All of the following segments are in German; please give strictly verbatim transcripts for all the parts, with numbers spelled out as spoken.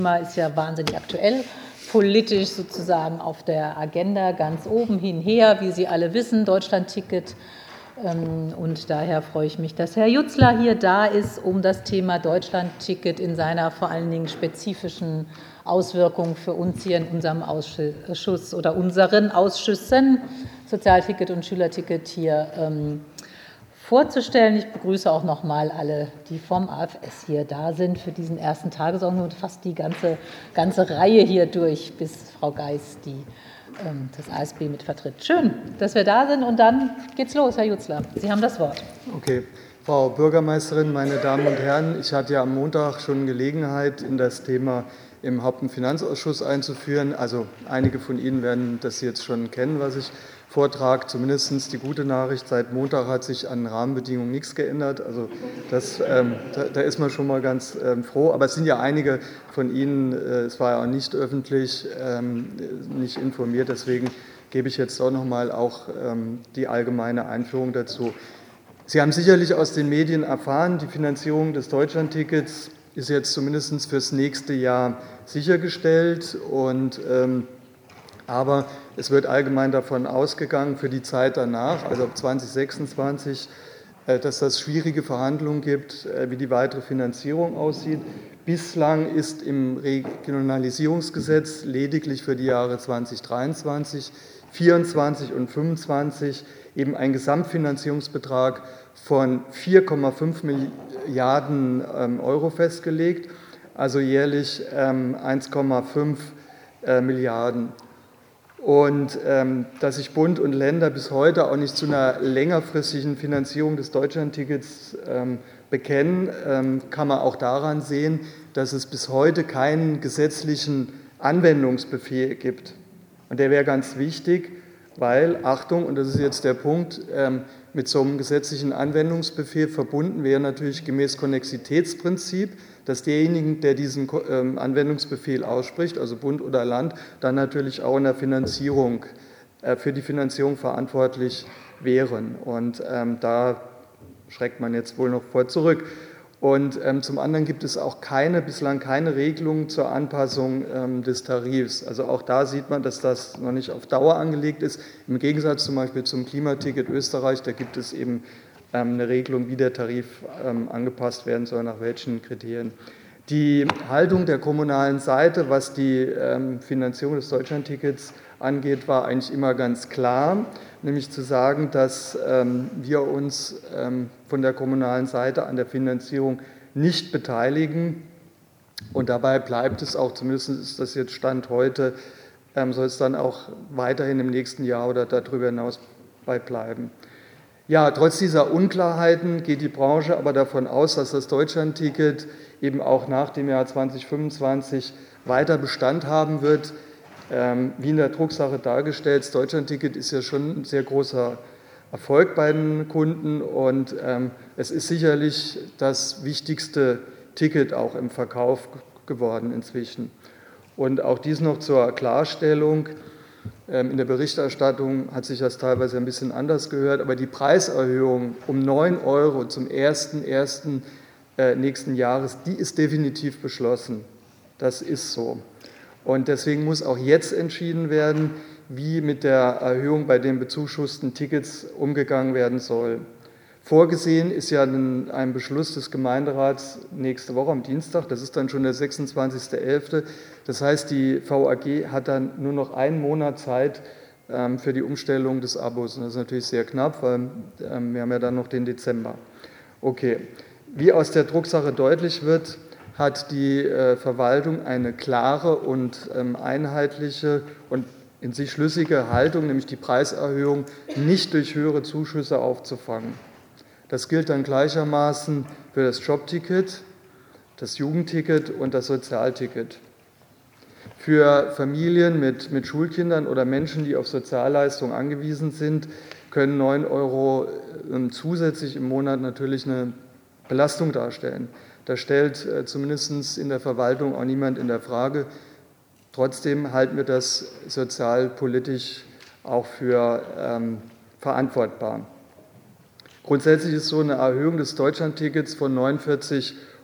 Thema ist ja wahnsinnig aktuell, politisch sozusagen auf der Agenda ganz oben hinher, wie Sie alle wissen, Deutschlandticket. Und daher freue ich mich, dass Herr Jutzler hier da ist, um das Thema Deutschlandticket in seiner vor allen Dingen spezifischen Auswirkungen für uns hier in unserem Ausschuss oder unseren Ausschüssen, Sozialticket und Schülerticket, hier ähm, vorzustellen. Ich begrüße auch noch mal alle, die vom A F S hier da sind für diesen ersten Tagesordnung und fast die ganze, ganze Reihe hier durch, bis Frau Geis, die ähm, das A S B mit vertritt. Schön, dass wir da sind, und dann geht's los, Herr Jutzler. Sie haben das Wort. Okay. Frau Bürgermeisterin, meine Damen und Herren, ich hatte ja am Montag schon Gelegenheit, in das Thema im Haupt- und Finanzausschuss einzuführen. Also einige von Ihnen werden das jetzt schon kennen, was ich vortrage. Zumindest die gute Nachricht, seit Montag hat sich an Rahmenbedingungen nichts geändert. Also das, ähm, da, da ist man schon mal ganz ähm, froh. Aber es sind ja einige von Ihnen, äh, es war ja auch nicht öffentlich, ähm, nicht informiert. Deswegen gebe ich jetzt auch noch mal auch ähm, die allgemeine Einführung dazu. Sie haben sicherlich aus den Medien erfahren, die Finanzierung des Deutschlandtickets ist jetzt zumindest fürs nächste Jahr sichergestellt. Und, ähm, aber es wird allgemein davon ausgegangen, für die Zeit danach, also ab zweitausendsechsundzwanzig, äh, dass das schwierige Verhandlungen gibt, äh, wie die weitere Finanzierung aussieht. Bislang ist im Regionalisierungsgesetz lediglich für die Jahre zweitausenddreiundzwanzig, vierundzwanzig und fünfundzwanzig eben ein Gesamtfinanzierungsbetrag von vier Komma fünf Milliarden Euro festgelegt, also jährlich eins Komma fünf Milliarden. Und dass sich Bund und Länder bis heute auch nicht zu einer längerfristigen Finanzierung des Deutschlandtickets bekennen, kann man auch daran sehen, dass es bis heute keinen gesetzlichen Anwendungsbefehl gibt. Und der wäre ganz wichtig, weil, Achtung, und das ist jetzt der Punkt, mit so einem gesetzlichen Anwendungsbefehl verbunden wäre natürlich gemäß Konnexitätsprinzip, dass derjenige, der diesen Anwendungsbefehl ausspricht, also Bund oder Land, dann natürlich auch in der Finanzierung, für die Finanzierung verantwortlich wären. Und da schreckt man jetzt wohl noch vor zurück. Und ähm, zum anderen gibt es auch keine, bislang keine Regelung zur Anpassung ähm, des Tarifs. Also auch da sieht man, dass das noch nicht auf Dauer angelegt ist. Im Gegensatz zum Beispiel zum Klimaticket Österreich, da gibt es eben ähm, eine Regelung, wie der Tarif ähm, angepasst werden soll, nach welchen Kriterien. Die Haltung der kommunalen Seite, was die ähm, Finanzierung des Deutschlandtickets angeht, war eigentlich immer ganz klar, nämlich zu sagen, dass ähm, wir uns ähm, von der kommunalen Seite an der Finanzierung nicht beteiligen. Und dabei bleibt es auch, zumindest ist das jetzt Stand heute, ähm, soll es dann auch weiterhin im nächsten Jahr oder darüber hinaus bei bleiben. Ja, trotz dieser Unklarheiten geht die Branche aber davon aus, dass das Deutschlandticket eben auch nach dem Jahr zweitausendfünfundzwanzig weiter Bestand haben wird. Wie in der Drucksache dargestellt, das Deutschlandticket ist ja schon ein sehr großer Erfolg bei den Kunden, und es ist sicherlich das wichtigste Ticket auch im Verkauf geworden inzwischen. Und auch dies noch zur Klarstellung. In der Berichterstattung hat sich das teilweise ein bisschen anders gehört, aber die Preiserhöhung um neun Euro zum ersten ersten nächsten Jahres, die ist definitiv beschlossen. Das ist so. Und deswegen muss auch jetzt entschieden werden, wie mit der Erhöhung bei den bezuschussten Tickets umgegangen werden soll. Vorgesehen ist ja ein Beschluss des Gemeinderats nächste Woche am Dienstag, das ist dann schon der sechsundzwanzigster elfter Das heißt, die V A G hat dann nur noch einen Monat Zeit für die Umstellung des Abos. Und das ist natürlich sehr knapp, weil wir haben ja dann noch den Dezember. Okay, wie aus der Drucksache deutlich wird, hat die Verwaltung eine klare und einheitliche und in sich schlüssige Haltung, nämlich die Preiserhöhung nicht durch höhere Zuschüsse aufzufangen. Das gilt dann gleichermaßen für das Jobticket, das Jugendticket und das Sozialticket. Für Familien mit, mit Schulkindern oder Menschen, die auf Sozialleistungen angewiesen sind, können neun Euro zusätzlich im Monat natürlich eine Belastung darstellen. Das stellt zumindest in der Verwaltung auch niemand in der Frage. Trotzdem halten wir das sozialpolitisch auch für ähm, verantwortbar. Grundsätzlich ist so eine Erhöhung des Deutschlandtickets von neunundvierzig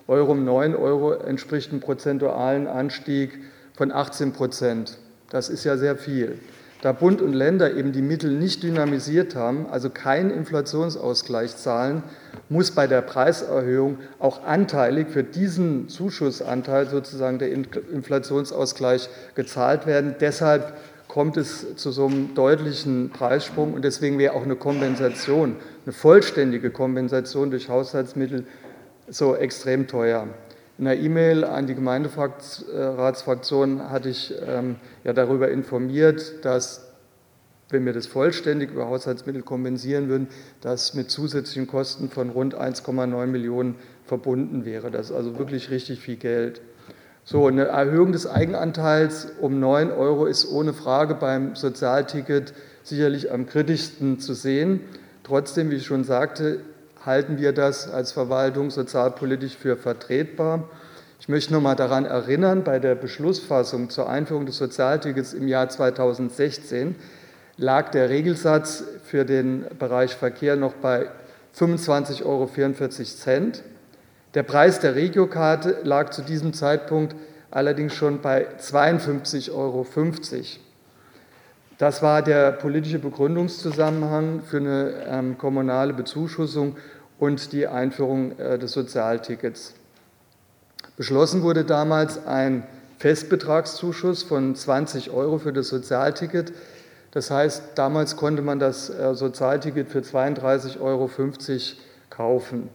Euro um neun Euro entspricht einem prozentualen Anstieg von achtzehn Prozent. Das ist ja sehr viel. Da Bund und Länder eben die Mittel nicht dynamisiert haben, also keinen Inflationsausgleich zahlen, muss bei der Preiserhöhung auch anteilig für diesen Zuschussanteil sozusagen der Inflationsausgleich gezahlt werden. Deshalb kommt es zu so einem deutlichen Preissprung und deswegen wäre auch eine Kompensation, eine vollständige Kompensation durch Haushaltsmittel so extrem teuer. In einer E-Mail an die Gemeinderatsfraktion hatte ich ähm, ja darüber informiert, dass, wenn wir das vollständig über Haushaltsmittel kompensieren würden, das mit zusätzlichen Kosten von rund eins Komma neun Millionen verbunden wäre. Das ist also wirklich richtig viel Geld. So, eine Erhöhung des Eigenanteils um neun Euro ist ohne Frage beim Sozialticket sicherlich am kritischsten zu sehen. Trotzdem, wie ich schon sagte, halten wir das als Verwaltung sozialpolitisch für vertretbar. Ich möchte noch mal daran erinnern, bei der Beschlussfassung zur Einführung des Sozialtickets im Jahr zweitausendsechzehn lag der Regelsatz für den Bereich Verkehr noch bei fünfundzwanzig Euro vierundvierzig. Der Preis der Regiokarte lag zu diesem Zeitpunkt allerdings schon bei zweiundfünfzig Euro fünfzig. Das war der politische Begründungszusammenhang für eine ähm, kommunale Bezuschussung und die Einführung äh, des Sozialtickets. Beschlossen wurde damals ein Festbetragszuschuss von zwanzig Euro für das Sozialticket. Das heißt, damals konnte man das äh, Sozialticket für zweiunddreißig Euro fünfzig kaufen.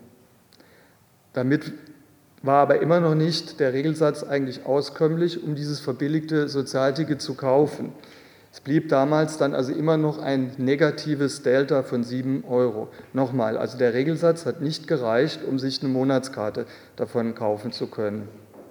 Damit war aber immer noch nicht der Regelsatz eigentlich auskömmlich, um dieses verbilligte Sozialticket zu kaufen. Es blieb damals dann also immer noch ein negatives Delta von sieben Euro. Nochmal, also der Regelsatz hat nicht gereicht, um sich eine Monatskarte davon kaufen zu können.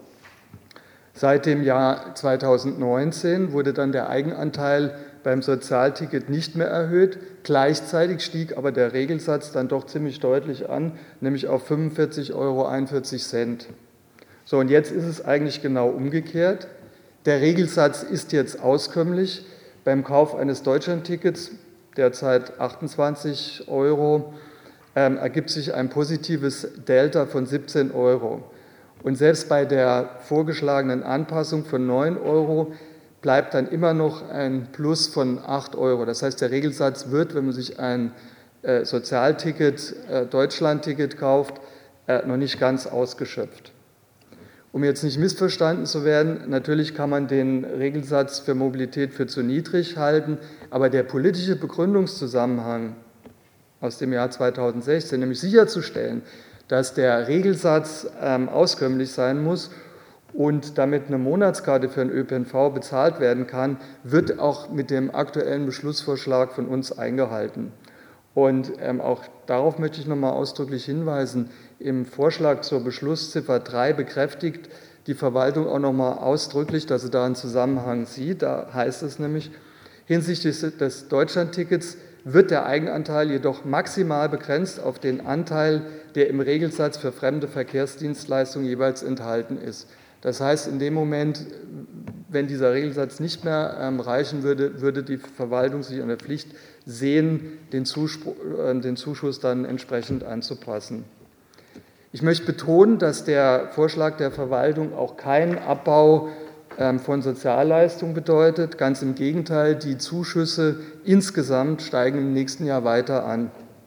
Seit dem Jahr zweitausendneunzehn wurde dann der Eigenanteil beim Sozialticket nicht mehr erhöht. Gleichzeitig stieg aber der Regelsatz dann doch ziemlich deutlich an, nämlich auf fünfundvierzig Euro einundvierzig. So, und jetzt ist es eigentlich genau umgekehrt. Der Regelsatz ist jetzt auskömmlich. Beim Kauf eines Deutschlandtickets, derzeit achtundzwanzig Euro, ähm, ergibt sich ein positives Delta von siebzehn Euro. Und selbst bei der vorgeschlagenen Anpassung von neun Euro bleibt dann immer noch ein Plus von acht Euro. Das heißt, der Regelsatz wird, wenn man sich ein äh, Sozialticket, äh, Deutschlandticket kauft, äh, noch nicht ganz ausgeschöpft. Um jetzt nicht missverstanden zu werden, natürlich kann man den Regelsatz für Mobilität für zu niedrig halten, aber der politische Begründungszusammenhang aus dem Jahr zweitausendsechzehn, nämlich sicherzustellen, dass der Regelsatz ähm, auskömmlich sein muss und damit eine Monatskarte für den Ö P N V bezahlt werden kann, wird auch mit dem aktuellen Beschlussvorschlag von uns eingehalten. Und ähm, auch darauf möchte ich noch mal ausdrücklich hinweisen. Im Vorschlag zur Beschlussziffer drei bekräftigt die Verwaltung auch noch mal ausdrücklich, dass sie da einen Zusammenhang sieht. Da heißt es nämlich, hinsichtlich des Deutschlandtickets wird der Eigenanteil jedoch maximal begrenzt auf den Anteil, der im Regelsatz für fremde Verkehrsdienstleistungen jeweils enthalten ist. Das heißt, in dem Moment, wenn dieser Regelsatz nicht mehr ähm, reichen würde, würde die Verwaltung sich an der Pflicht sehen, den, Zuspruch, äh, den Zuschuss dann entsprechend anzupassen. Ich möchte betonen, dass der Vorschlag der Verwaltung auch keinen Abbau ähm, von Sozialleistungen bedeutet. Ganz im Gegenteil, die Zuschüsse insgesamt steigen im nächsten Jahr weiter an.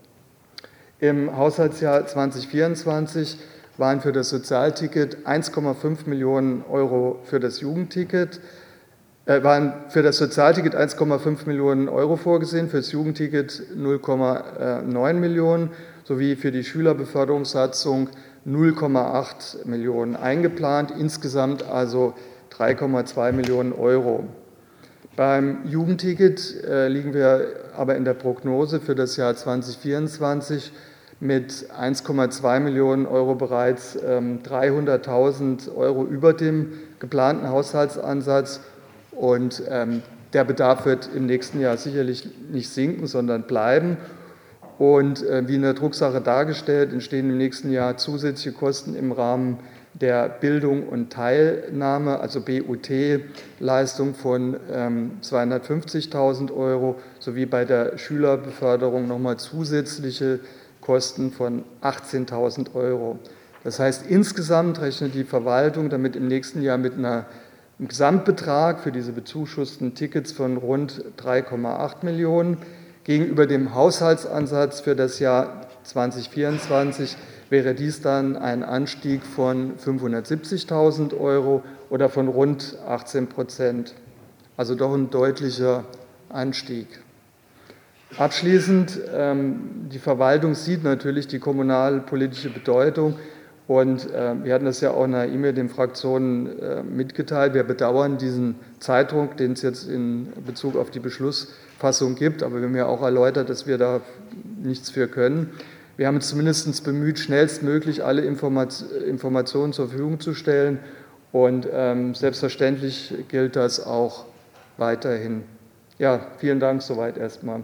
Im Haushaltsjahr zweitausendvierundzwanzig waren für das Sozialticket eins Komma fünf Millionen Euro für das Jugendticket, äh, waren für das Sozialticket eins Komma fünf Millionen Euro vorgesehen, für das Jugendticket null Komma neun Millionen sowie für die Schülerbeförderungssatzung null Komma acht Millionen eingeplant, insgesamt also drei Komma zwei Millionen Euro. Beim Jugendticket äh, liegen wir aber in der Prognose für das Jahr zweitausendvierundzwanzig mit eins Komma zwei Millionen Euro bereits ähm, dreihunderttausend Euro über dem geplanten Haushaltsansatz. Und ähm, der Bedarf wird im nächsten Jahr sicherlich nicht sinken, sondern bleiben. Und äh, wie in der Drucksache dargestellt, entstehen im nächsten Jahr zusätzliche Kosten im Rahmen der Bildung und Teilnahme, also B U T-Leistung von ähm, zweihundertfünfzigtausend Euro, sowie bei der Schülerbeförderung nochmal zusätzliche Kosten von achtzehntausend Euro. Das heißt, insgesamt rechnet die Verwaltung damit im nächsten Jahr mit einer, einem Gesamtbetrag für diese bezuschussten Tickets von rund drei Komma acht Millionen. Gegenüber dem Haushaltsansatz für das Jahr zweitausendvierundzwanzig wäre dies dann ein Anstieg von fünfhundertsiebzigtausend Euro oder von rund achtzehn Prozent. Also doch ein deutlicher Anstieg. Abschließend, die Verwaltung sieht natürlich die kommunalpolitische Bedeutung und wir hatten das ja auch in einer E-Mail den Fraktionen mitgeteilt. Wir bedauern diesen Zeitdruck, den es jetzt in Bezug auf die Beschlussfassung gibt, aber wir haben ja auch erläutert, dass wir da nichts für können. Wir haben uns zumindest bemüht, schnellstmöglich alle Informationen zur Verfügung zu stellen und selbstverständlich gilt das auch weiterhin. Ja, vielen Dank soweit erstmal.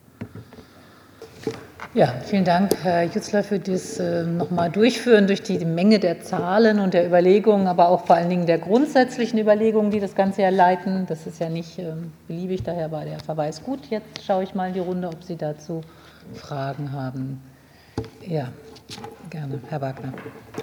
Ja, vielen Dank, Herr Jutzler, für das äh, nochmal Durchführen durch die Menge der Zahlen und der Überlegungen, aber auch vor allen Dingen der grundsätzlichen Überlegungen, die das Ganze ja leiten. Das ist ja nicht äh, beliebig, daher war der Verweis gut. Jetzt schaue ich mal in die Runde, ob Sie dazu Fragen haben. Ja, gerne. Herr Wagner.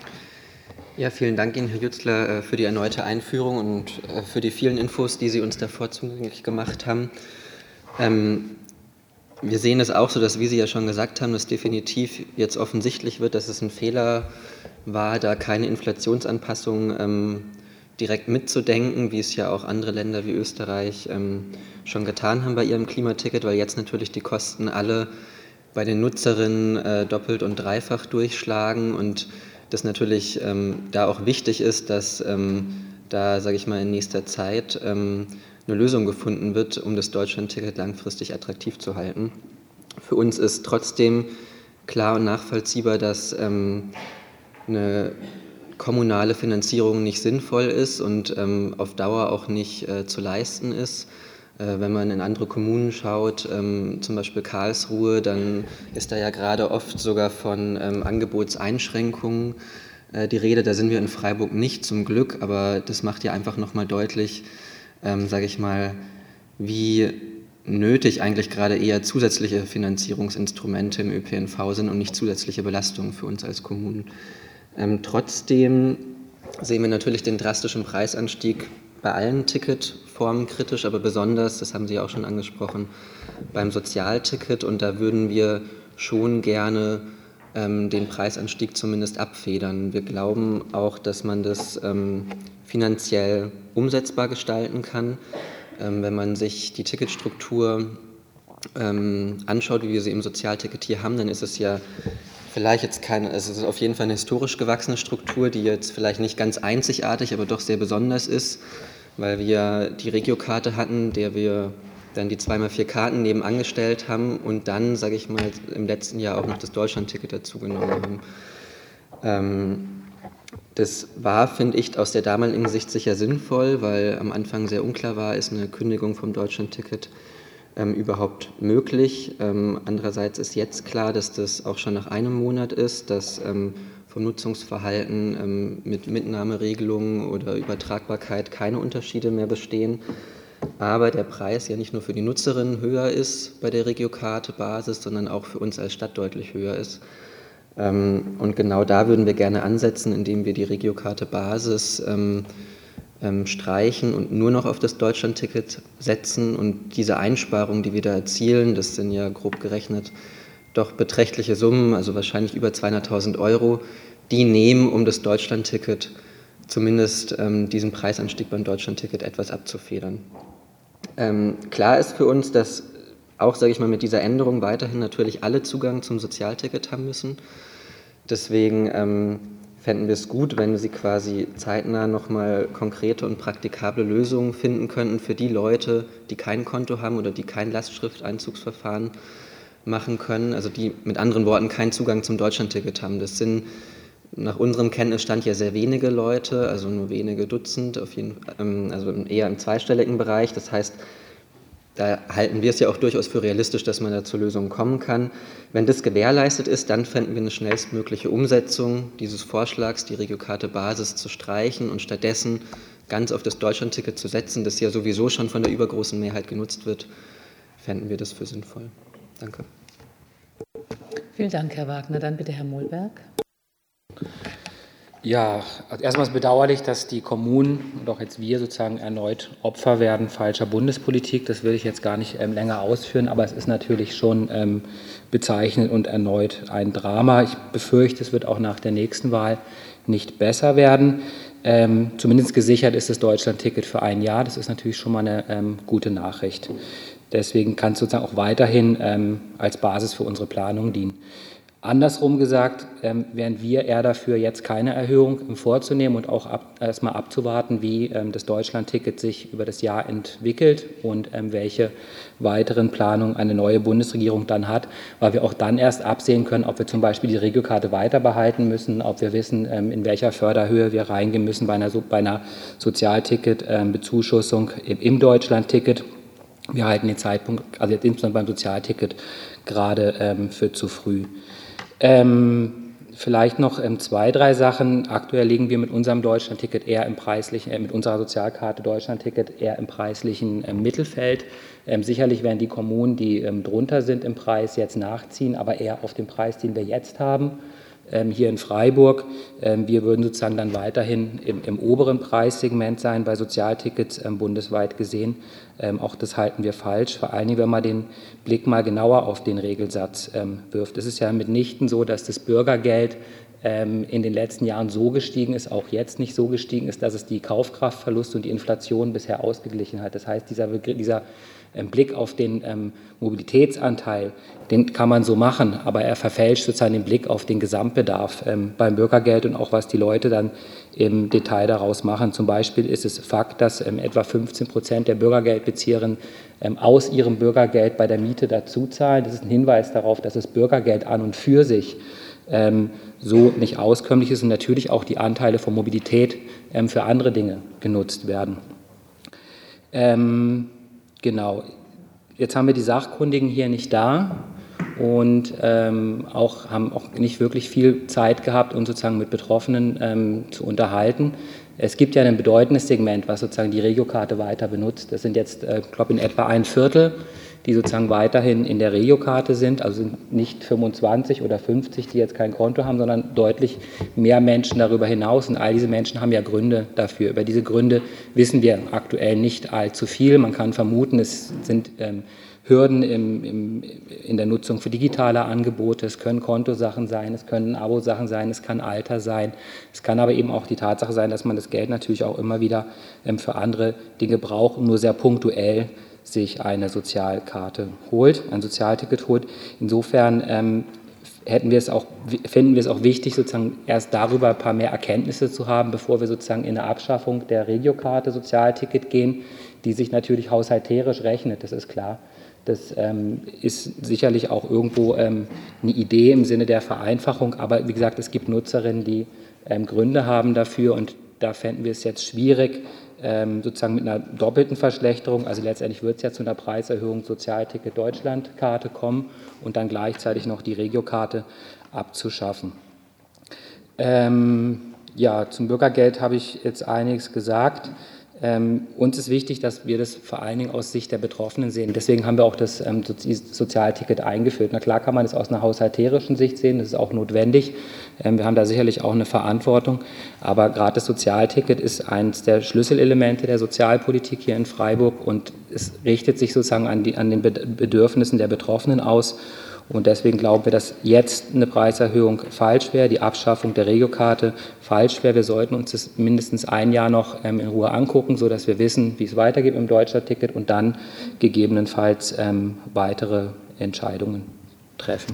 Ja, vielen Dank Ihnen, Herr Jutzler, für die erneute Einführung und für die vielen Infos, die Sie uns davor zugänglich gemacht haben. Ähm, Wir sehen es auch so, dass, wie Sie ja schon gesagt haben, dass definitiv jetzt offensichtlich wird, dass es ein Fehler war, da keine Inflationsanpassung ähm, direkt mitzudenken, wie es ja auch andere Länder wie Österreich ähm, schon getan haben bei ihrem Klimaticket, weil jetzt natürlich die Kosten alle bei den Nutzerinnen äh, doppelt und dreifach durchschlagen und das natürlich ähm, da auch wichtig ist, dass ähm, da, sage ich mal, in nächster Zeit ähm, eine Lösung gefunden wird, um das Deutschlandticket langfristig attraktiv zu halten. Für uns ist trotzdem klar und nachvollziehbar, dass ähm, eine kommunale Finanzierung nicht sinnvoll ist und ähm, auf Dauer auch nicht äh, zu leisten ist. Äh, wenn man in andere Kommunen schaut, ähm, zum Beispiel Karlsruhe, dann ist da ja gerade oft sogar von ähm, Angebotseinschränkungen äh, die Rede. Da sind wir in Freiburg nicht, zum Glück, aber das macht ja einfach nochmal deutlich, Ähm, sage ich mal, wie nötig eigentlich gerade eher zusätzliche Finanzierungsinstrumente im Ö P N V sind und nicht zusätzliche Belastungen für uns als Kommunen. Ähm, trotzdem sehen wir natürlich den drastischen Preisanstieg bei allen Ticketformen kritisch, aber besonders, das haben Sie ja auch schon angesprochen, beim Sozialticket und da würden wir schon gerne ähm, den Preisanstieg zumindest abfedern. Wir glauben auch, dass man das ähm, finanziell umsetzbar gestalten kann. Ähm, wenn man sich die Ticketstruktur ähm, anschaut, wie wir sie im Sozialticket hier haben, dann ist es ja vielleicht jetzt keine, es ist auf jeden Fall eine historisch gewachsene Struktur, die jetzt vielleicht nicht ganz einzigartig, aber doch sehr besonders ist, weil wir die Regiokarte hatten, der wir dann die zwei mal vier Karten nebenan gestellt haben und dann, sage ich mal, im letzten Jahr auch noch das Deutschlandticket dazugenommen haben. Ähm, Das war, finde ich, aus der damaligen Sicht sicher sinnvoll, weil am Anfang sehr unklar war, ist eine Kündigung vom Deutschlandticket ähm, überhaupt möglich. Ähm, andererseits ist jetzt klar, dass das auch schon nach einem Monat ist, dass ähm, vom Nutzungsverhalten ähm, mit Mitnahmeregelungen oder Übertragbarkeit keine Unterschiede mehr bestehen. Aber der Preis ja nicht nur für die Nutzerinnen höher ist bei der Regiokarte-Basis, sondern auch für uns als Stadt deutlich höher ist. Und genau da würden wir gerne ansetzen, indem wir die Regiokarte-Basis ähm, ähm, streichen und nur noch auf das Deutschlandticket setzen. Und diese Einsparungen, die wir da erzielen, das sind ja grob gerechnet doch beträchtliche Summen, also wahrscheinlich über zweihunderttausend Euro, die nehmen, um das Deutschlandticket zumindest ähm, diesen Preisanstieg beim Deutschlandticket etwas abzufedern. Ähm, klar ist für uns, dass auch, sage ich mal, mit dieser Änderung weiterhin natürlich alle Zugang zum Sozialticket haben müssen. Deswegen ähm, fänden wir es gut, wenn Sie quasi zeitnah nochmal konkrete und praktikable Lösungen finden könnten für die Leute, die kein Konto haben oder die kein Lastschrifteinzugsverfahren machen können, also die mit anderen Worten keinen Zugang zum Deutschlandticket haben. Das sind nach unserem Kenntnisstand ja sehr wenige Leute, also nur wenige Dutzend, auf jeden, ähm, also eher im zweistelligen Bereich. Das heißt, da halten wir es ja auch durchaus für realistisch, dass man da zu Lösungen kommen kann. Wenn das gewährleistet ist, dann fänden wir eine schnellstmögliche Umsetzung dieses Vorschlags, die Regiokarte-Basis zu streichen und stattdessen ganz auf das Deutschlandticket zu setzen, das ja sowieso schon von der übergroßen Mehrheit genutzt wird, fänden wir das für sinnvoll. Danke. Vielen Dank, Herr Wagner. Dann bitte Herr Mohlberg. Ja, also erstmal ist es bedauerlich, dass die Kommunen und auch jetzt wir sozusagen erneut Opfer werden falscher Bundespolitik. Das will ich jetzt gar nicht ähm, länger ausführen, aber es ist natürlich schon ähm, bezeichnend und erneut ein Drama. Ich befürchte, es wird auch nach der nächsten Wahl nicht besser werden. Ähm, zumindest gesichert ist das Deutschland-Ticket für ein Jahr. Das ist natürlich schon mal eine ähm, gute Nachricht. Deswegen kann es sozusagen auch weiterhin ähm, als Basis für unsere Planung dienen. Andersrum gesagt, ähm, wären wir eher dafür, jetzt keine Erhöhung vorzunehmen und auch ab, erstmal abzuwarten, wie ähm, das Deutschland-Ticket sich über das Jahr entwickelt und ähm, welche weiteren Planungen eine neue Bundesregierung dann hat, weil wir auch dann erst absehen können, ob wir zum Beispiel die Regiokarte weiter behalten müssen, ob wir wissen, ähm, in welcher Förderhöhe wir reingehen müssen bei einer, bei einer Sozialticket-Bezuschussung ähm, im Deutschland-Ticket. Wir halten den Zeitpunkt, also jetzt insbesondere beim Sozialticket, gerade ähm, für zu früh. Ähm, vielleicht noch ähm, zwei, drei Sachen. Aktuell liegen wir mit unserem Deutschlandticket eher im preislichen, äh, mit unserer Sozialkarte Deutschlandticket eher im preislichen äh, Mittelfeld. Ähm, sicherlich werden die Kommunen, die ähm, drunter sind im Preis, jetzt nachziehen, aber eher auf den Preis, den wir jetzt haben. Ähm, hier in Freiburg. Ähm, wir würden sozusagen dann weiterhin im, im oberen Preissegment sein bei Sozialtickets ähm, bundesweit gesehen. Ähm, auch das halten wir falsch, vor allen Dingen, wenn man den Blick mal genauer auf den Regelsatz ähm, wirft. Es ist ja mitnichten so, dass das Bürgergeld ähm, in den letzten Jahren so gestiegen ist, auch jetzt nicht so gestiegen ist, dass es die Kaufkraftverluste und die Inflation bisher ausgeglichen hat. Das heißt, dieser, dieser ähm, Blick auf den ähm, Mobilitätsanteil, den kann man so machen, aber er verfälscht sozusagen den Blick auf den Gesamtbedarf ähm, beim Bürgergeld und auch, was die Leute dann im Detail daraus machen. Zum Beispiel ist es Fakt, dass ähm, etwa fünfzehn Prozent der Bürgergeldbezieherinnen ähm, aus ihrem Bürgergeld bei der Miete dazuzahlen. Das ist ein Hinweis darauf, dass das Bürgergeld an und für sich ähm, so nicht auskömmlich ist und natürlich auch die Anteile von Mobilität ähm, für andere Dinge genutzt werden. Ähm, genau. Jetzt haben wir die Sachkundigen hier nicht da und ähm, auch, haben auch nicht wirklich viel Zeit gehabt, uns sozusagen mit Betroffenen ähm, zu unterhalten. Es gibt ja ein bedeutendes Segment, was sozusagen die Regiokarte weiter benutzt. Das sind jetzt, äh, ich glaube, in etwa ein Viertel, die sozusagen weiterhin in der Regiokarte sind. Also sind nicht fünfundzwanzig oder fünfzig, die jetzt kein Konto haben, sondern deutlich mehr Menschen darüber hinaus. Und all diese Menschen haben ja Gründe dafür. Über diese Gründe wissen wir aktuell nicht allzu viel. Man kann vermuten, es sind ähm, Hürden im, im, in der Nutzung für digitale Angebote. Es können Kontosachen sein, es können Abo-Sachen sein, es kann Alter sein. Es kann aber eben auch die Tatsache sein, dass man das Geld natürlich auch immer wieder ähm, für andere Dinge braucht und nur sehr punktuell sich eine Sozialkarte holt, ein Sozialticket holt. Insofern ähm, hätten wir es auch, finden wir es auch wichtig, sozusagen erst darüber ein paar mehr Erkenntnisse zu haben, bevor wir sozusagen in eine Abschaffung der Regiokarte Sozialticket gehen, die sich natürlich haushalterisch rechnet, das ist klar. Das ähm, ist sicherlich auch irgendwo ähm, eine Idee im Sinne der Vereinfachung, aber wie gesagt, es gibt Nutzerinnen, die ähm, Gründe haben dafür und da fänden wir es jetzt schwierig, ähm, sozusagen mit einer doppelten Verschlechterung, also letztendlich wird es ja zu einer Preiserhöhung Sozialticket Deutschlandkarte kommen und dann gleichzeitig noch die Regiokarte abzuschaffen. Ähm, ja, zum Bürgergeld habe ich jetzt einiges gesagt. Ähm, uns ist wichtig, dass wir das vor allen Dingen aus Sicht der Betroffenen sehen. Deswegen haben wir auch das ähm, Sozialticket eingeführt. Na klar kann man das aus einer haushalterischen Sicht sehen, das ist auch notwendig. Ähm, wir haben da sicherlich auch eine Verantwortung. Aber gerade das Sozialticket ist eines der Schlüsselelemente der Sozialpolitik hier in Freiburg und es richtet sich sozusagen an, die, an den Bedürfnissen der Betroffenen aus. Und deswegen glauben wir, dass jetzt eine Preiserhöhung falsch wäre, die Abschaffung der Regiokarte falsch wäre. Wir sollten uns das mindestens ein Jahr noch ähm, in Ruhe angucken, sodass wir wissen, wie es weitergeht im Deutschlandticket und dann gegebenenfalls ähm, weitere Entscheidungen treffen.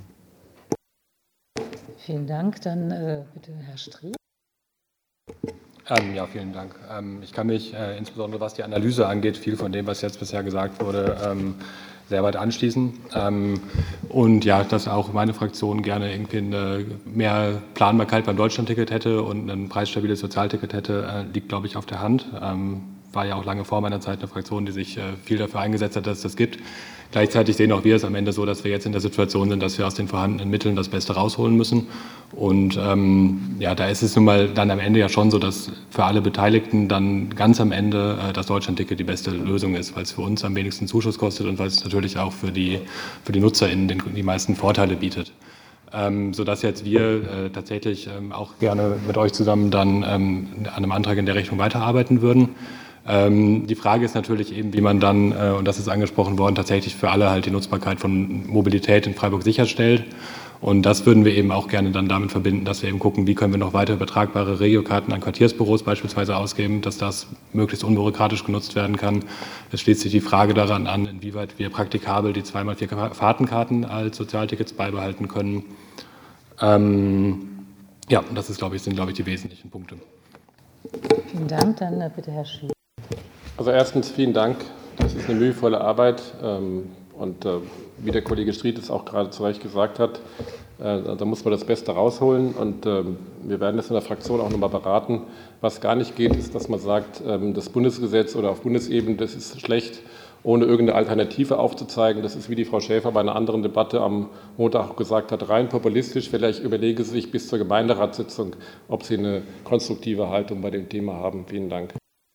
Vielen Dank. Dann äh, bitte Herr Streeck. Ähm, ja, vielen Dank. Ähm, ich kann mich äh, insbesondere, was die Analyse angeht, viel von dem, was jetzt bisher gesagt wurde, ähm, sehr weit anschließen. Ähm, und ja, dass auch meine Fraktion gerne irgendwie eine mehr Planbarkeit beim Deutschlandticket hätte und ein preisstabiles Sozialticket hätte, äh, liegt, glaube ich, auf der Hand. Ähm, war ja auch lange vor meiner Zeit eine Fraktion, die sich äh, viel dafür eingesetzt hat, dass es das gibt. Gleichzeitig sehen auch wir es am Ende so, dass wir jetzt in der Situation sind, dass wir aus den vorhandenen Mitteln das Beste rausholen müssen. Und ähm, ja, da ist es nun mal dann am Ende ja schon so, dass für alle Beteiligten dann ganz am Ende äh, das Deutschlandticket die beste Lösung ist, weil es für uns am wenigsten Zuschuss kostet und weil es natürlich auch für die, für die NutzerInnen den, die meisten Vorteile bietet. ähm, sodass jetzt wir äh, tatsächlich ähm, auch gerne mit euch zusammen dann ähm, an einem Antrag in der Richtung weiterarbeiten würden. Ähm, die Frage ist natürlich eben, wie man dann, äh, und das ist angesprochen worden, tatsächlich für alle halt die Nutzbarkeit von Mobilität in Freiburg sicherstellt. Und das würden wir eben auch gerne dann damit verbinden, dass wir eben gucken, wie können wir noch weiter übertragbare Regiokarten an Quartiersbüros beispielsweise ausgeben, dass das möglichst unbürokratisch genutzt werden kann. Es schließt sich die Frage daran an, inwieweit wir praktikabel die zwei mal vier Fahrtenkarten als Sozialtickets beibehalten können. Ähm, ja, das ist, glaube ich, sind, glaube ich, die wesentlichen Punkte. Vielen Dank. Dann äh, bitte Herr Schiel. Also erstens vielen Dank. Das ist eine mühevolle Arbeit. Ähm, und äh, wie der Kollege Stried es auch gerade zu Recht gesagt hat, äh, da muss man das Beste rausholen. Und äh, wir werden das in der Fraktion auch nochmal beraten. Was gar nicht geht, ist, dass man sagt, äh, das Bundesgesetz oder auf Bundesebene, das ist schlecht, ohne irgendeine Alternative aufzuzeigen. Das ist, wie die Frau Schäfer bei einer anderen Debatte am Montag gesagt hat, rein populistisch. Vielleicht überlege Sie sich bis zur Gemeinderatssitzung, ob Sie eine konstruktive Haltung bei dem Thema haben. Vielen Dank.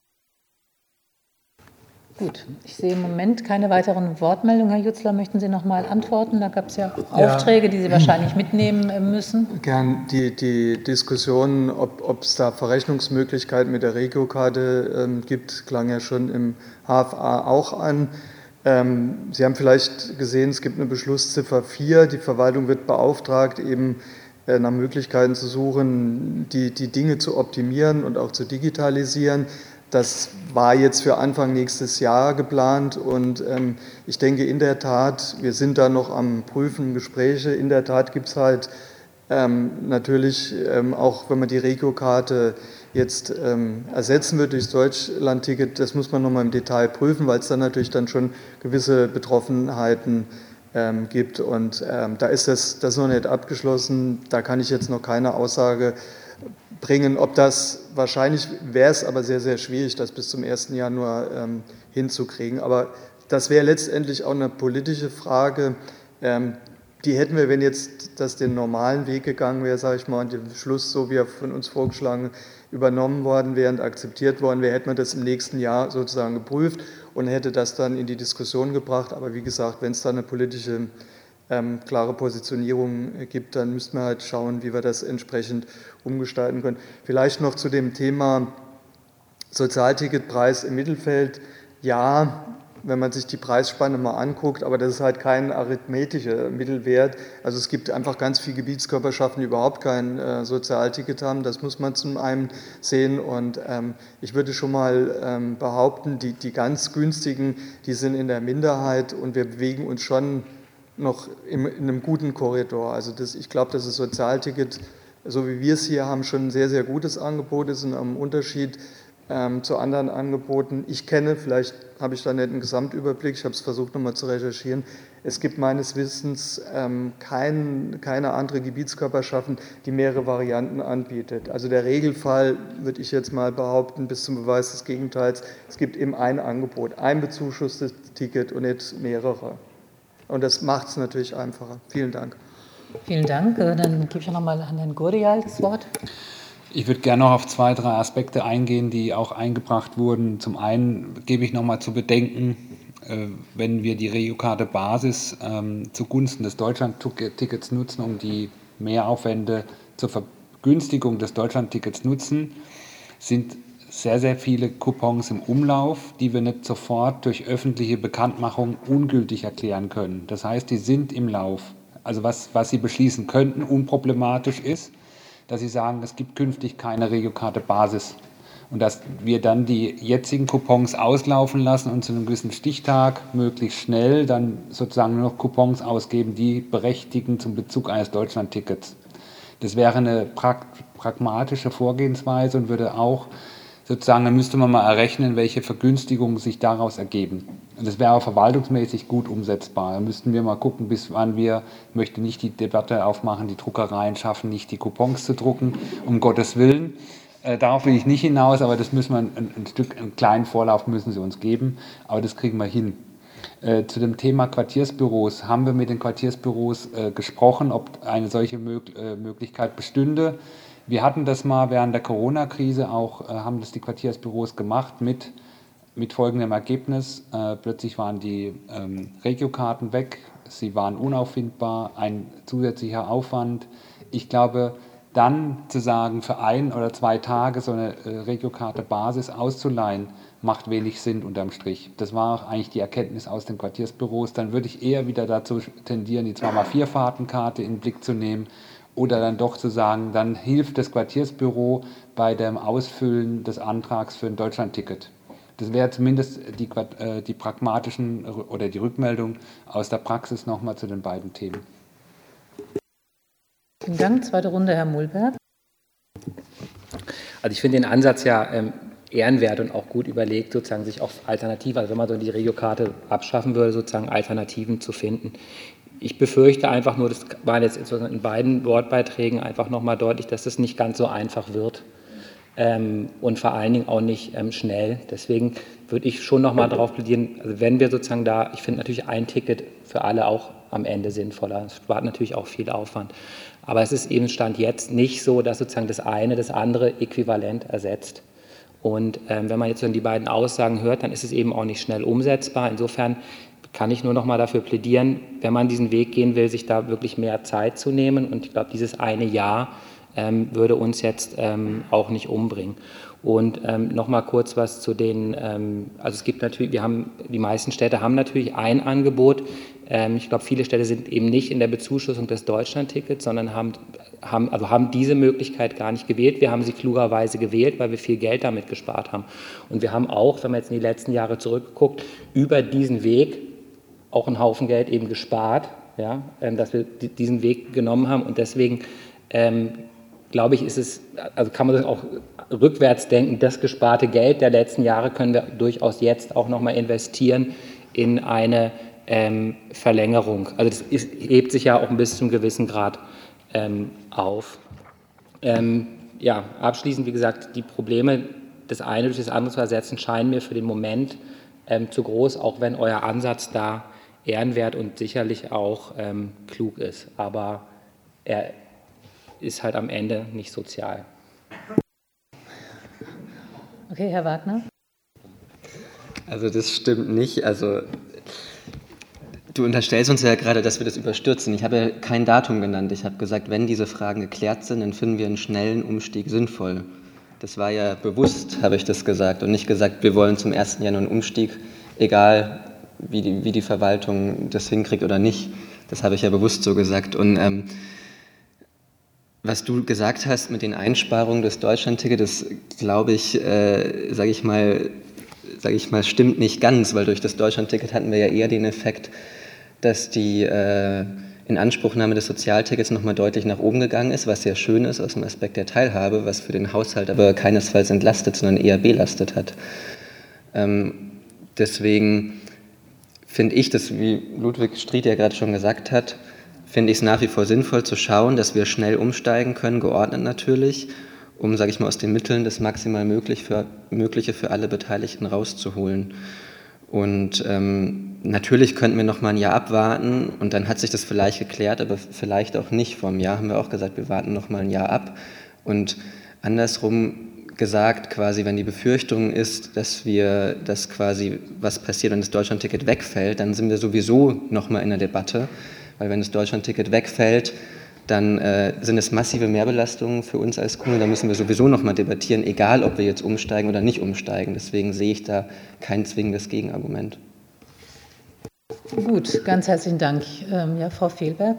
Gut, ich sehe im Moment keine weiteren Wortmeldungen. Herr Jutzler, möchten Sie noch mal antworten? Da gab es ja Aufträge, die Sie wahrscheinlich mitnehmen müssen. Gern. Die, die Diskussion, ob es da Verrechnungsmöglichkeiten mit der Regiokarte ähm, gibt, klang ja schon im H F A auch an. Ähm, Sie haben vielleicht gesehen, es gibt eine Beschlussziffer vier. Die Verwaltung wird beauftragt, eben äh, nach Möglichkeiten zu suchen, die, die Dinge zu optimieren und auch zu digitalisieren. Das war jetzt für Anfang nächstes Jahr geplant und ähm, ich denke in der Tat, wir sind da noch am Prüfen, Gespräche, in der Tat gibt es halt ähm, natürlich, ähm, auch wenn man die Regiokarte jetzt ähm, ersetzen wird durchs Deutschlandticket, das muss man nochmal im Detail prüfen, weil es dann natürlich dann schon gewisse Betroffenheiten ähm, gibt und ähm, da ist das, das noch nicht abgeschlossen, da kann ich jetzt noch keine Aussage bringen, ob das, wahrscheinlich wäre es aber sehr, sehr schwierig, das bis zum ersten Januar ähm, hinzukriegen. Aber das wäre letztendlich auch eine politische Frage. Ähm, die hätten wir, wenn jetzt das den normalen Weg gegangen wäre, sage ich mal, und der Beschluss, so wie er von uns vorgeschlagen, übernommen worden wäre und akzeptiert worden wäre, hätte man das im nächsten Jahr sozusagen geprüft und hätte das dann in die Diskussion gebracht. Aber wie gesagt, wenn es da eine politische Ähm, klare Positionierung gibt, dann müssten wir halt schauen, wie wir das entsprechend umgestalten können. Vielleicht noch zu dem Thema Sozialticketpreis im Mittelfeld. Ja, wenn man sich die Preisspanne mal anguckt, aber das ist halt kein arithmetischer Mittelwert. Also es gibt einfach ganz viele Gebietskörperschaften, die überhaupt kein äh, Sozialticket haben. Das muss man zum einen sehen. Und ähm, ich würde schon mal ähm, behaupten, die, die ganz günstigen, die sind in der Minderheit und wir bewegen uns schon noch in einem guten Korridor. Also das, ich glaube, dass das Sozialticket, so wie wir es hier haben, schon ein sehr, sehr gutes Angebot ist und am Unterschied ähm, zu anderen Angeboten. Ich kenne, vielleicht habe ich da nicht einen Gesamtüberblick, ich habe es versucht nochmal zu recherchieren, es gibt meines Wissens ähm, kein, keine andere Gebietskörperschaft, die mehrere Varianten anbietet. Also der Regelfall, würde ich jetzt mal behaupten, bis zum Beweis des Gegenteils, es gibt eben ein Angebot, ein bezuschusstes Ticket und nicht mehrere. Und das macht es natürlich einfacher. Vielen Dank. Vielen Dank. Dann gebe ich noch mal an Herrn Gurdial das Wort. Ich würde gerne noch auf zwei, drei Aspekte eingehen, die auch eingebracht wurden. Zum einen gebe ich noch mal zu bedenken, wenn wir die Regiokarte Basis zugunsten des Deutschlandtickets nutzen, um die Mehraufwände zur Vergünstigung des Deutschlandtickets nutzen, sind sehr, sehr viele Coupons im Umlauf, die wir nicht sofort durch öffentliche Bekanntmachung ungültig erklären können. Das heißt, die sind im Lauf. Also was, was Sie beschließen könnten, unproblematisch ist, dass Sie sagen, es gibt künftig keine Regiokarte Basis und dass wir dann die jetzigen Coupons auslaufen lassen und zu einem gewissen Stichtag möglichst schnell dann sozusagen nur noch Coupons ausgeben, die berechtigen zum Bezug eines Deutschlandtickets. Das wäre eine pragmatische Vorgehensweise und würde auch sozusagen, dann müsste man mal errechnen, welche Vergünstigungen sich daraus ergeben. Und das wäre auch verwaltungsmäßig gut umsetzbar. Da müssten wir mal gucken, bis wann wir, ich möchte nicht die Debatte aufmachen, die Druckereien schaffen nicht, die Coupons zu drucken, um Gottes Willen. Äh, darauf will ich nicht hinaus, aber das müssen wir ein, ein Stück, einen kleinen Vorlauf müssen sie uns geben, aber das kriegen wir hin. Äh, zu dem Thema Quartiersbüros haben wir mit den Quartiersbüros äh, gesprochen, ob eine solche Mög- äh, Möglichkeit bestünde. Wir hatten das mal während der Corona-Krise auch, äh, haben das die Quartiersbüros gemacht mit, mit folgendem Ergebnis. Äh, plötzlich waren die ähm, Regiokarten weg, sie waren unauffindbar, ein zusätzlicher Aufwand. Ich glaube, dann zu sagen, für ein oder zwei Tage so eine äh, Regiokarte-Basis auszuleihen, macht wenig Sinn unterm Strich. Das war auch eigentlich die Erkenntnis aus den Quartiersbüros. Dann würde ich eher wieder dazu tendieren, die zwei mal vier Fahrtenkarte in den Blick zu nehmen oder dann doch zu sagen, dann hilft das Quartiersbüro bei dem Ausfüllen des Antrags für ein Deutschlandticket. Das wäre zumindest die, äh, die pragmatischen oder die Rückmeldung aus der Praxis nochmal zu den beiden Themen. Vielen Dank. Zweite Runde, Herr Mulberg. Also ich finde den Ansatz ja ähm, ehrenwert und auch gut überlegt, sozusagen sich auf Alternativen, also wenn man so die Regiokarte abschaffen würde, sozusagen Alternativen zu finden. Ich befürchte einfach nur, das war jetzt in beiden Wortbeiträgen einfach nochmal deutlich, dass es nicht ganz so einfach wird ähm, und vor allen Dingen auch nicht ähm, schnell. Deswegen würde ich schon nochmal darauf plädieren, also wenn wir sozusagen da, ich finde natürlich ein Ticket für alle auch am Ende sinnvoller. Es spart natürlich auch viel Aufwand. Aber es ist eben Stand jetzt nicht so, dass sozusagen das eine das andere äquivalent ersetzt. Und ähm, wenn man jetzt dann die beiden Aussagen hört, dann ist es eben auch nicht schnell umsetzbar. Insofern kann ich nur noch mal dafür plädieren, wenn man diesen Weg gehen will, sich da wirklich mehr Zeit zu nehmen. Und ich glaube, dieses eine Jahr ähm, würde uns jetzt ähm, auch nicht umbringen. Und ähm, noch mal kurz was zu den, ähm, also es gibt natürlich, wir haben, die meisten Städte haben natürlich ein Angebot. Ähm, ich glaube, viele Städte sind eben nicht in der Bezuschussung des Deutschlandtickets, sondern haben, haben, also haben diese Möglichkeit gar nicht gewählt. Wir haben sie klugerweise gewählt, weil wir viel Geld damit gespart haben. Und wir haben auch, wenn man jetzt in die letzten Jahre zurückguckt, über diesen Weg auch einen Haufen Geld eben gespart, ja, ähm, dass wir diesen Weg genommen haben. Und deswegen ähm, glaube ich, ist es, also kann man das auch rückwärts denken, das gesparte Geld der letzten Jahre können wir durchaus jetzt auch nochmal investieren in eine ähm, Verlängerung. Also das ist, hebt sich ja auch ein bis zum gewissen Grad ähm, auf. Ähm, ja, abschließend, wie gesagt, die Probleme, das eine durch das andere zu ersetzen, scheinen mir für den Moment ähm, zu groß, auch wenn euer Ansatz da ehrenwert und sicherlich auch ähm, klug ist. Aber er ist halt am Ende nicht sozial. Okay, Herr Wagner. Also das stimmt nicht. Also du unterstellst uns ja gerade, dass wir das überstürzen. Ich habe ja kein Datum genannt. Ich habe gesagt, wenn diese Fragen geklärt sind, dann finden wir einen schnellen Umstieg sinnvoll. Das war ja bewusst, habe ich das gesagt, und nicht gesagt, wir wollen zum ersten Januar einen Umstieg, egal wie die, wie die Verwaltung das hinkriegt oder nicht. Das habe ich ja bewusst so gesagt. Und ähm, was du gesagt hast mit den Einsparungen des Deutschlandtickets, das glaube ich, äh, sage ich mal, sage ich mal, stimmt nicht ganz, weil durch das Deutschlandticket hatten wir ja eher den Effekt, dass die äh, Inanspruchnahme des Sozialtickets nochmal deutlich nach oben gegangen ist, was sehr schön ist aus dem Aspekt der Teilhabe, was für den Haushalt aber keinesfalls entlastet, sondern eher belastet hat. Ähm, deswegen finde ich das, wie Ludwig Stried ja gerade schon gesagt hat, finde ich es nach wie vor sinnvoll zu schauen, dass wir schnell umsteigen können, geordnet natürlich, um, sage ich mal, aus den Mitteln das maximal möglich für, Mögliche für alle Beteiligten rauszuholen. Und ähm, natürlich könnten wir noch mal ein Jahr abwarten und dann hat sich das vielleicht geklärt, aber vielleicht auch nicht. Vor einem Jahr haben wir auch gesagt, wir warten noch mal ein Jahr ab. Und andersrum gesagt, quasi, wenn die Befürchtung ist, dass wir, dass quasi was passiert und das Deutschlandticket wegfällt, dann sind wir sowieso noch mal in der Debatte. Weil wenn das Deutschlandticket wegfällt, dann äh, sind es massive Mehrbelastungen für uns als Kommune. Da müssen wir sowieso noch mal debattieren, egal ob wir jetzt umsteigen oder nicht umsteigen. Deswegen sehe ich da kein zwingendes Gegenargument. Gut, ganz herzlichen Dank. Ähm, ja, Frau Fehlberg.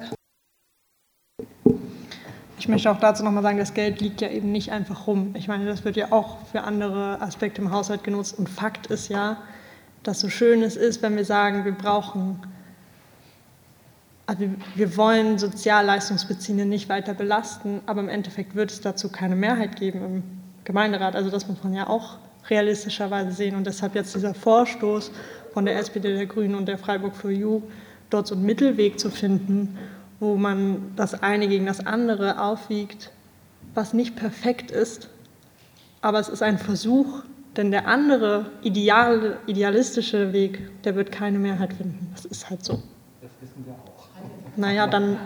Ich möchte auch dazu nochmal sagen, das Geld liegt ja eben nicht einfach rum. Ich meine, das wird ja auch für andere Aspekte im Haushalt genutzt. Und Fakt ist ja, dass so schön es ist, wenn wir sagen, wir brauchen... Also wir wollen Sozialleistungsbeziehende nicht weiter belasten, aber im Endeffekt wird es dazu keine Mehrheit geben im Gemeinderat. Also das muss man ja auch realistischerweise sehen. Und deshalb jetzt dieser Vorstoß von der S P D, der Grünen und der Freiburg for You, dort so einen Mittelweg zu finden, wo man das eine gegen das andere aufwiegt, was nicht perfekt ist, aber es ist ein Versuch, denn der andere ideale, idealistische Weg, der wird keine Mehrheit finden. Das ist halt so. Das wissen wir auch. Naja, dann...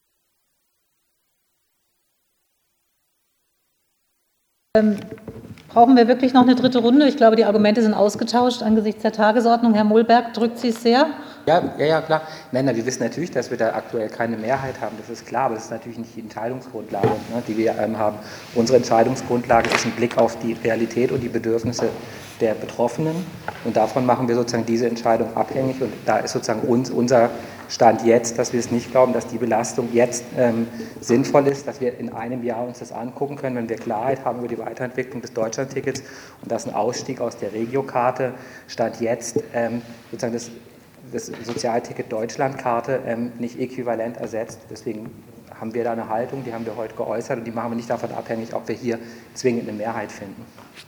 Ähm, Brauchen wir wirklich noch eine dritte Runde? Ich glaube, die Argumente sind ausgetauscht angesichts der Tagesordnung. Herr Mohlberg, drückt Sie es sehr? Ja, ja, ja, klar. Männer, wir wissen natürlich, dass wir da aktuell keine Mehrheit haben, das ist klar, aber das ist natürlich nicht die Entscheidungsgrundlage, ne, die wir ähm, haben. Unsere Entscheidungsgrundlage ist ein Blick auf die Realität und die Bedürfnisse der Betroffenen und davon machen wir sozusagen diese Entscheidung abhängig und da ist sozusagen uns, unser Stand jetzt, dass wir es nicht glauben, dass die Belastung jetzt ähm, sinnvoll ist, dass wir in einem Jahr uns das angucken können, wenn wir Klarheit haben über die Weiterentwicklung des Deutschlandtickets und dass ein Ausstieg aus der Regiokarte Stand jetzt ähm, sozusagen das, das Sozialticket Deutschlandkarte ähm, nicht äquivalent ersetzt. Deswegen haben wir da eine Haltung, die haben wir heute geäußert und die machen wir nicht davon abhängig, ob wir hier zwingend eine Mehrheit finden.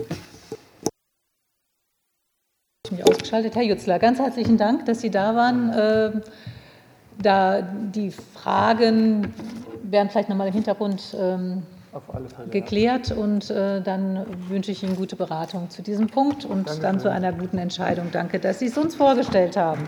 Ich mich ausgeschaltet. Herr Yüksel, ganz herzlichen Dank, dass Sie da waren. Äh, da die Fragen werden vielleicht nochmal im Hintergrund ähm, geklärt und äh, dann wünsche ich Ihnen gute Beratung zu diesem Punkt und Dankeschön. Dann zu einer guten Entscheidung. Danke, dass Sie es uns vorgestellt haben.